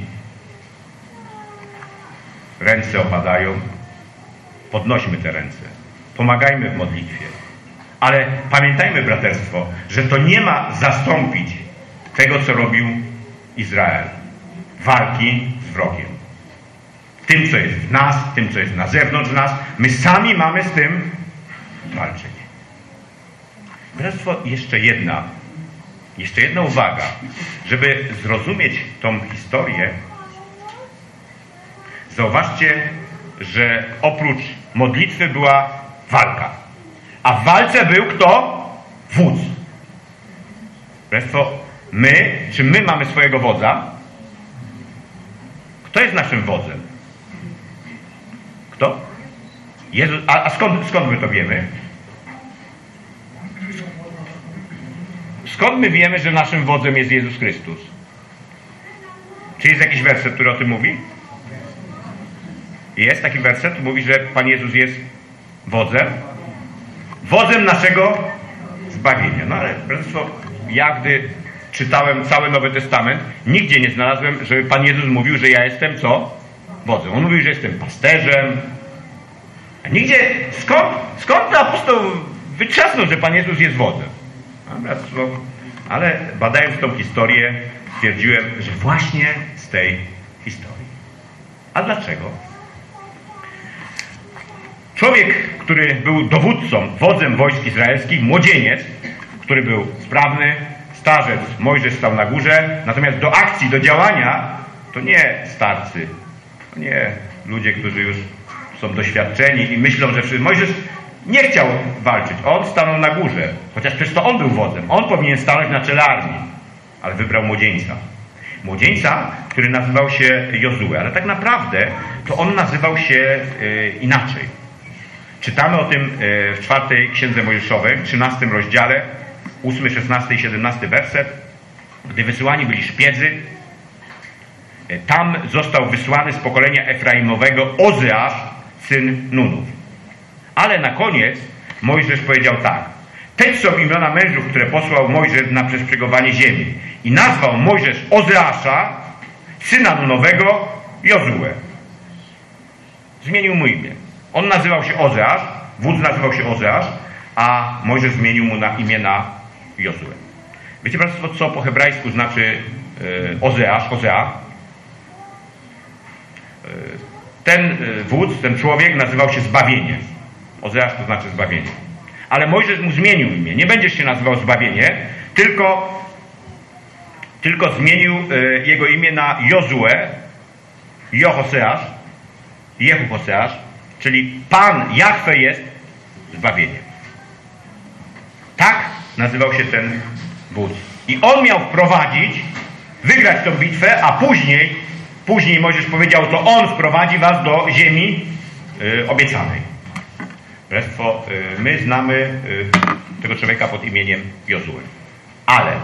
ręce opadają, podnośmy te ręce. Pomagajmy w modlitwie. Ale pamiętajmy, braterstwo, że to nie ma zastąpić tego, co robił Izrael. Walki z wrogiem. Tym, co jest w nas, tym, co jest na zewnątrz nas. My sami mamy z tym walczyć. Braterstwo, jeszcze jedna uwaga. Żeby zrozumieć tą historię, zauważcie, że oprócz modlitwy była walka. A w walce był kto? Wódz. Braterstwo, czy my mamy swojego wodza? Kto jest naszym wodzem? Kto? Jezus. A skąd my to wiemy? Skąd my wiemy, że naszym wodzem jest Jezus Chrystus? Czy jest jakiś werset, który o tym mówi? Jest taki werset, który mówi, że Pan Jezus jest wodzem. Wodzem naszego zbawienia. No ale, braterstwo, ja gdy czytałem cały Nowy Testament, nigdzie nie znalazłem, żeby Pan Jezus mówił, że ja jestem co? Wodzem. On mówił, że jestem pasterzem. A nigdzie, skąd apostoł wytrzasnął, że Pan Jezus jest wodzem? Ale badając tą historię, stwierdziłem, że właśnie z tej historii. A dlaczego? Człowiek, który był dowódcą, wodzem wojsk izraelskich, młodzieniec, który był sprawny, starzec, Mojżesz stał na górze, natomiast do akcji, do działania to nie starcy, to nie ludzie, którzy już są doświadczeni i myślą, że Mojżesz nie chciał walczyć. On stanął na górze, chociaż przecież to on był wodzem. On powinien stanąć na czele armii, ale wybrał młodzieńca. Młodzieńca, który nazywał się Jozue, ale tak naprawdę to on nazywał się inaczej. Czytamy o tym w 4 Księdze Mojżeszowej, w 13 rozdziale, 8, 16 i 17 werset. Gdy wysyłani byli szpiedzy, tam został wysłany z pokolenia Efraimowego Ozeasz, syn Nunów. Ale na koniec Mojżesz powiedział tak: te są imiona mężów, które posłał Mojżesz na przeszpiegowanie ziemi. I nazwał Mojżesz Ozeasza, syna Nunowego, Jozue. Zmienił mu imię. On nazywał się Ozeasz, wódz nazywał się Ozeasz, a Mojżesz zmienił mu imię na Jozue. Wiecie Państwo, co po hebrajsku znaczy Ozeasz, Ozea? Ten wódz, ten człowiek nazywał się Zbawienie. Ozeasz to znaczy zbawienie. Ale Mojżesz mu zmienił imię. Nie będziesz się nazywał Zbawienie, tylko zmienił jego imię na Jozue, Jehoseasz, czyli Pan Jahwe jest zbawieniem. Tak nazywał się ten wódz. I on miał wygrać tę bitwę, a później Mojżesz powiedział, to on wprowadzi was do ziemi obiecanej. Bractwo, my znamy tego człowieka pod imieniem Jozue. Ale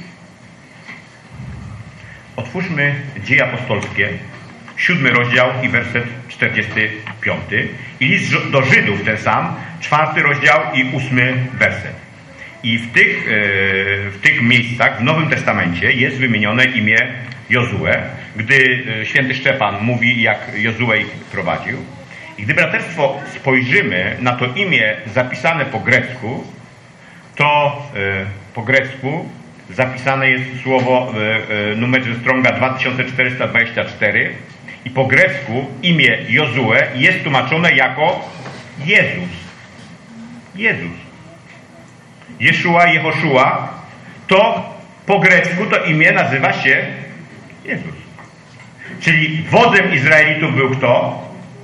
otwórzmy Dzieje Apostolskie, 7 rozdział i werset 45. I list do Żydów ten sam, 4 rozdział i 8 werset. I w tych miejscach w Nowym Testamencie jest wymienione imię Jozue, gdy święty Szczepan mówi, jak Jozue ich prowadził. I gdy, braterstwo, spojrzymy na to imię zapisane po grecku, to po grecku zapisane jest słowo w numerze Stronga 2424 i po grecku imię Jozue jest tłumaczone jako Jezus. Jezus. Jeszua, Jehoszua, to po grecku to imię nazywa się Jezus. Czyli wodzem Izraelitów był kto?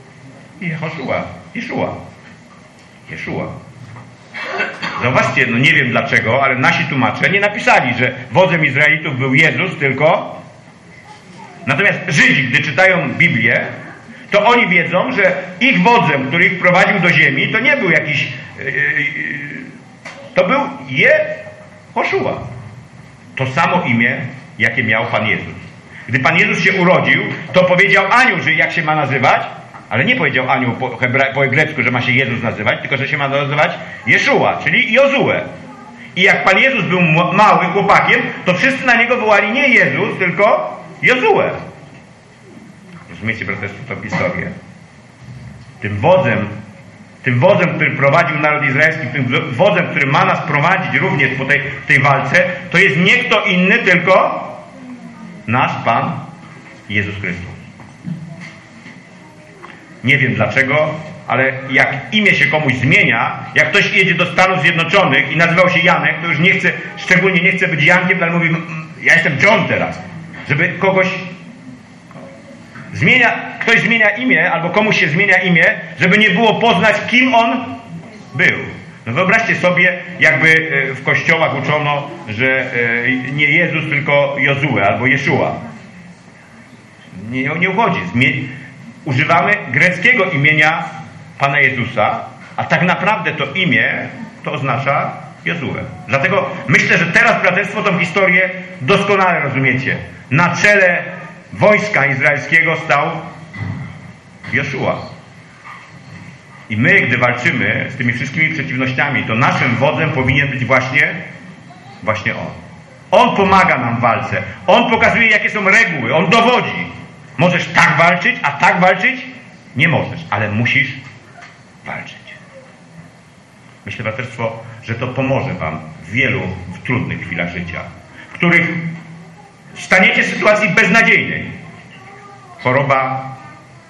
Jeszua. Zauważcie, no nie wiem dlaczego, ale nasi tłumacze nie napisali, że wodzem Izraelitów był Jezus, tylko... Natomiast Żydzi, gdy czytają Biblię, to oni wiedzą, że ich wodzem, który ich prowadził do ziemi, to nie był jakiś... to był Jehoszua. To samo imię, jakie miał Pan Jezus. Gdy Pan Jezus się urodził, to powiedział anioł, że jak się ma nazywać, ale nie powiedział anioł po grecku, że ma się Jezus nazywać, tylko że się ma nazywać Jeszua, czyli Jozue. I jak Pan Jezus był mały chłopakiem, to wszyscy na niego wołali nie Jezus, tylko Jozue. Rozumiecie, braterstwo, tę historię? Tym wodzem, który prowadził naród izraelski, tym wodzem, który ma nas prowadzić również w tej walce, to jest nie kto inny, tylko nasz Pan Jezus Chrystus. Nie wiem dlaczego, ale jak imię się komuś zmienia, jak ktoś jedzie do Stanów Zjednoczonych i nazywał się Janek, to już szczególnie nie chce być Jankiem, ale mówi, ja jestem John teraz. Żeby kogoś ktoś zmienia imię, albo komuś się zmienia imię, żeby nie było poznać, kim on był. No wyobraźcie sobie, jakby w kościołach uczono, że nie Jezus, tylko Jozue albo Jeszua. Nie uchodzi. Używamy greckiego imienia Pana Jezusa, a tak naprawdę to imię to oznacza Jozue. Dlatego myślę, że teraz, braterstwo, tą historię doskonale rozumiecie. Na czele wojska izraelskiego stał Jeszua. I my, gdy walczymy z tymi wszystkimi przeciwnościami, to naszym wodzem powinien być właśnie On. On pomaga nam w walce. On pokazuje, jakie są reguły. On dowodzi. Możesz tak walczyć, a tak walczyć nie możesz, ale musisz walczyć. Myślę, braterstwo, że to pomoże wam w wielu trudnych chwilach życia, w których staniecie w sytuacji beznadziejnej. Choroba,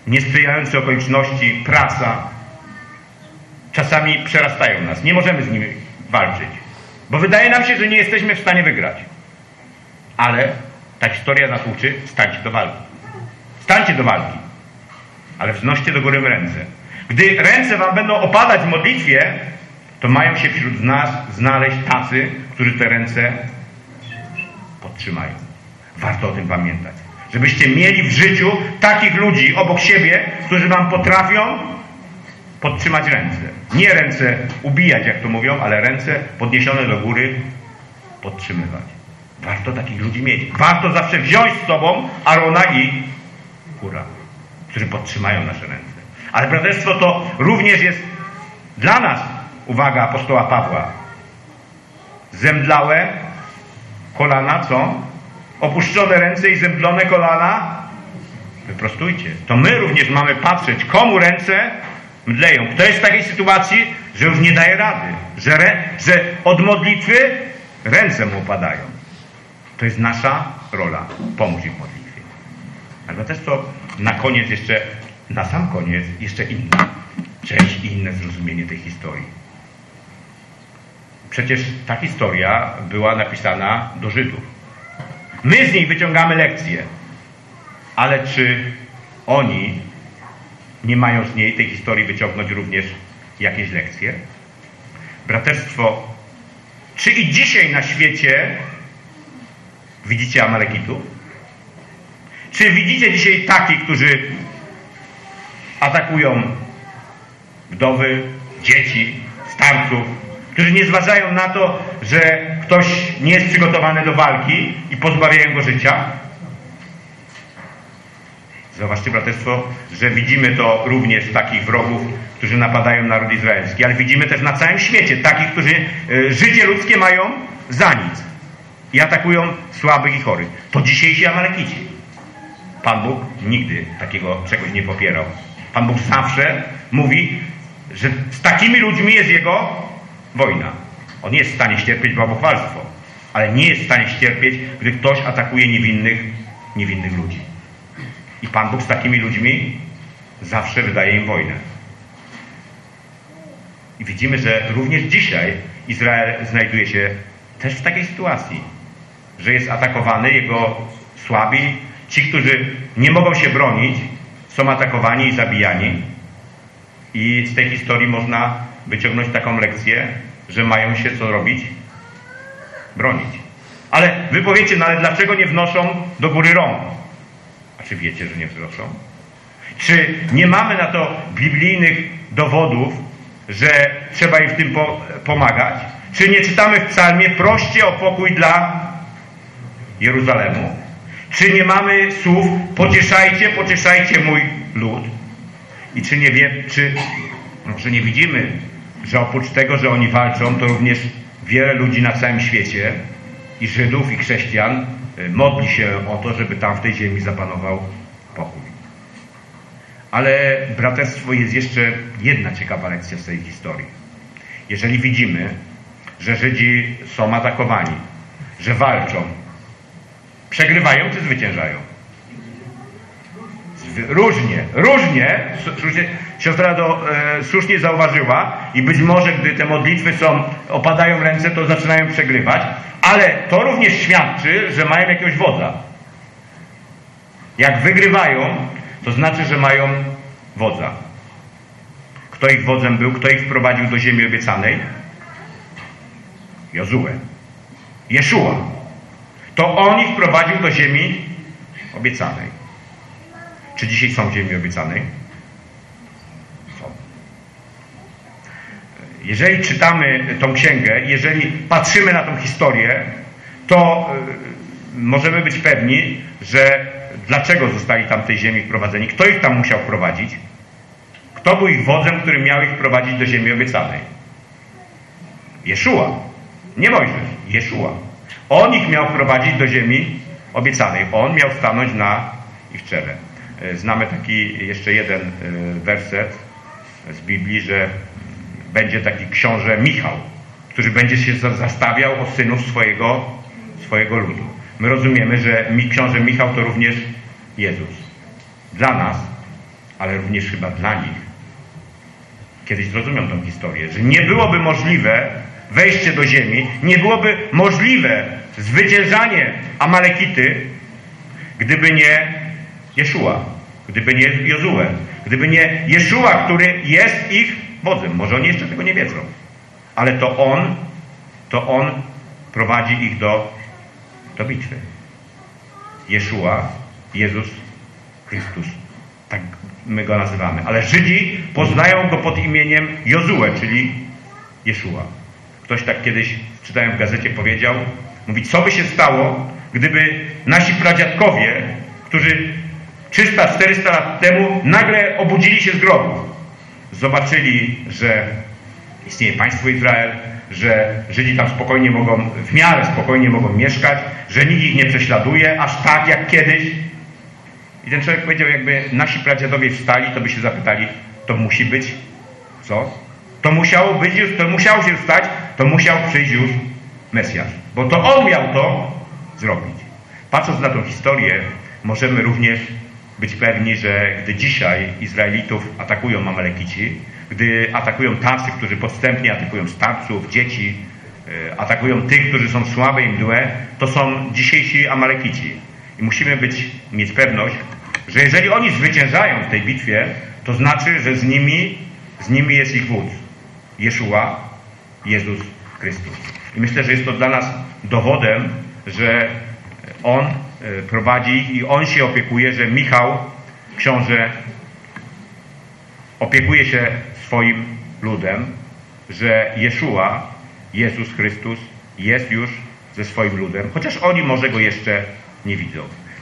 niesprzyjające okoliczności, praca czasami przerastają nas. Nie możemy z nimi walczyć, bo wydaje nam się, że nie jesteśmy w stanie wygrać. Ale ta historia nas uczy, stańcie do walki. Stańcie do walki, ale wznoście do góry ręce. Gdy ręce wam będą opadać w modlitwie, to mają się wśród nas znaleźć tacy, którzy te ręce podtrzymają. Warto o tym pamiętać. Żebyście mieli w życiu takich ludzi obok siebie, którzy wam potrafią podtrzymać ręce. Nie ręce ubijać, jak to mówią, ale ręce podniesione do góry podtrzymywać. Warto takich ludzi mieć. Warto zawsze wziąć z sobą Arona i Hura, którzy podtrzymają nasze ręce. Ale braterstwo to również jest dla nas, uwaga, apostoła Pawła. Zemdlałe kolana, co? Opuszczone ręce i zemdlone kolana wyprostujcie. To my również mamy patrzeć, komu ręce mdleją. Kto jest w takiej sytuacji, że już nie daje rady, że od modlitwy ręce mu opadają. To jest nasza rola. Pomóż im w modlitwie. Ale też to na koniec jeszcze, na sam koniec jeszcze inna część i inne zrozumienie tej historii. Przecież ta historia była napisana do Żydów. My z niej wyciągamy lekcje. Ale czy oni nie mają z niej, tej historii, wyciągnąć również jakieś lekcje? Braterstwo, czy i dzisiaj na świecie widzicie Amalekitów? Czy widzicie dzisiaj takich, którzy atakują wdowy, dzieci, starców, którzy nie zważają na to, że ktoś nie jest przygotowany do walki i pozbawiają go życia? Zauważcie, braterstwo, że widzimy to również takich wrogów, którzy napadają naród izraelski, ale widzimy też na całym świecie takich, którzy życie ludzkie mają za nic i atakują słabych i chorych. To dzisiejsi Amalekici. Pan Bóg nigdy takiego czegoś nie popierał. Pan Bóg zawsze mówi, że z takimi ludźmi jest Jego wojna. On nie jest w stanie ścierpieć bałwochwalstwo, ale nie jest w stanie ścierpieć, gdy ktoś atakuje niewinnych ludzi. I Pan Bóg z takimi ludźmi zawsze wydaje im wojnę. I widzimy, że również dzisiaj Izrael znajduje się też w takiej sytuacji, że jest atakowany, jego słabi, ci, którzy nie mogą się bronić, są atakowani i zabijani. I z tej historii można wyciągnąć taką lekcję, że mają się co robić? Bronić. Ale wy powiecie, no ale dlaczego nie wnoszą do góry rąk? A czy wiecie, że nie wznoszą? Czy nie mamy na to biblijnych dowodów, że trzeba im w tym pomagać? Czy nie czytamy w psalmie: proście o pokój dla Jeruzalemu? Czy nie mamy słów: pocieszajcie, pocieszajcie mój lud? I czy nie widzimy, że oprócz tego, że oni walczą, to również wiele ludzi na całym świecie, i Żydów, i chrześcijan, modli się o to, żeby tam w tej ziemi zapanował pokój. Ale braterstwo, jest jeszcze jedna ciekawa lekcja z tej historii. Jeżeli widzimy, że Żydzi są atakowani, że walczą, przegrywają czy zwyciężają? Różnie. Siostra słusznie zauważyła, i być może, gdy te modlitwy opadają ręce, to zaczynają przegrywać, ale to również świadczy, że mają jakiegoś wodza. Jak wygrywają, to znaczy, że mają wodza. Kto ich wodzem był? Kto ich wprowadził do ziemi obiecanej? Jozue. Jeszua. To on ich wprowadził do ziemi obiecanej. Czy dzisiaj są w ziemi obiecanej? Są. Jeżeli czytamy tą księgę, jeżeli patrzymy na tą historię, to możemy być pewni, że dlaczego zostali tam w tej ziemi wprowadzeni? Kto ich tam musiał wprowadzić? Kto był ich wodzem, który miał ich wprowadzić do ziemi obiecanej? Jeszua. Nie Mojżesz. Jeszua. On ich miał wprowadzić do ziemi obiecanej. On miał stanąć na ich czele. Znamy taki jeszcze jeden werset z Biblii, że będzie taki książę Michał, który będzie się zastawiał o synów swojego ludu. My rozumiemy, że książę Michał to również Jezus. Dla nas ale również chyba dla nich. Kiedyś zrozumią tę historię, że nie byłoby możliwe wejście do ziemi, nie byłoby możliwe zwyciężanie Amalekity, gdyby nie Jeszua, gdyby nie Jozue, gdyby nie Jeszua, który jest ich wodzem. Może oni jeszcze tego nie wiedzą, ale to On prowadzi ich do bitwy. Jeszua, Jezus Chrystus. Tak my Go nazywamy. Ale Żydzi poznają Go pod imieniem Jozue, czyli Jeszua. Ktoś tak kiedyś, czytałem w gazecie, powiedział, mówi, co by się stało, gdyby nasi pradziadkowie, którzy 300-400 lat temu nagle obudzili się z grobu. Zobaczyli, że istnieje państwo Izrael, że Żydzi tam spokojnie mogą, w miarę spokojnie mogą mieszkać, że nikt ich nie prześladuje, aż tak jak kiedyś. I ten człowiek powiedział, jakby nasi pradziadowie wstali, to by się zapytali, to musi być co? To musiało się stać, to musiał przyjść już Mesjasz. Bo to On miał to zrobić. Patrząc na tę historię, możemy również być pewni, że gdy dzisiaj Izraelitów atakują Amalekici, gdy atakują tacy, którzy podstępnie atakują starców, dzieci, atakują tych, którzy są słabe i mdłe, to są dzisiejsi Amalekici. I musimy mieć pewność, że jeżeli oni zwyciężają w tej bitwie, to znaczy, że z nimi jest ich wódz. Jeszua, Jezus Chrystus. I myślę, że jest to dla nas dowodem, że On prowadzi i On się opiekuje, że Michał, książę, opiekuje się swoim ludem, że Jeszua, Jezus Chrystus jest już ze swoim ludem, chociaż oni może Go jeszcze nie widzą.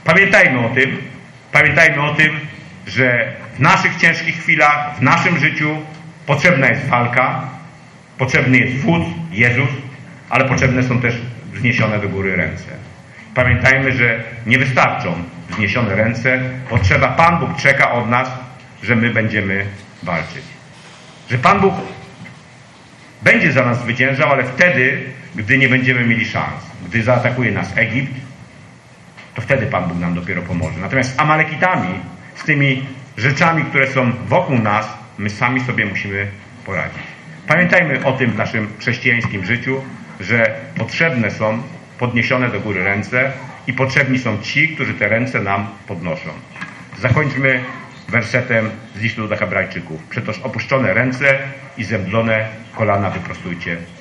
Pamiętajmy o tym, że w naszych ciężkich chwilach, w naszym życiu potrzebna jest walka, potrzebny jest wódz, Jezus, ale potrzebne są też wzniesione do góry ręce. Pamiętajmy, że nie wystarczą wzniesione ręce, potrzeba, Pan Bóg czeka od nas, że my będziemy walczyć. Że Pan Bóg będzie za nas zwyciężał, ale wtedy, gdy nie będziemy mieli szans. Gdy zaatakuje nas Egipt, to wtedy Pan Bóg nam dopiero pomoże. Natomiast z Amalekitami, z tymi rzeczami, które są wokół nas, my sami sobie musimy poradzić. Pamiętajmy o tym w naszym chrześcijańskim życiu, że potrzebne są podniesione do góry ręce i potrzebni są ci, którzy te ręce nam podnoszą. Zakończmy wersetem z listu do Hebrajczyków. Przetoż opuszczone ręce i zemdlone kolana wyprostujcie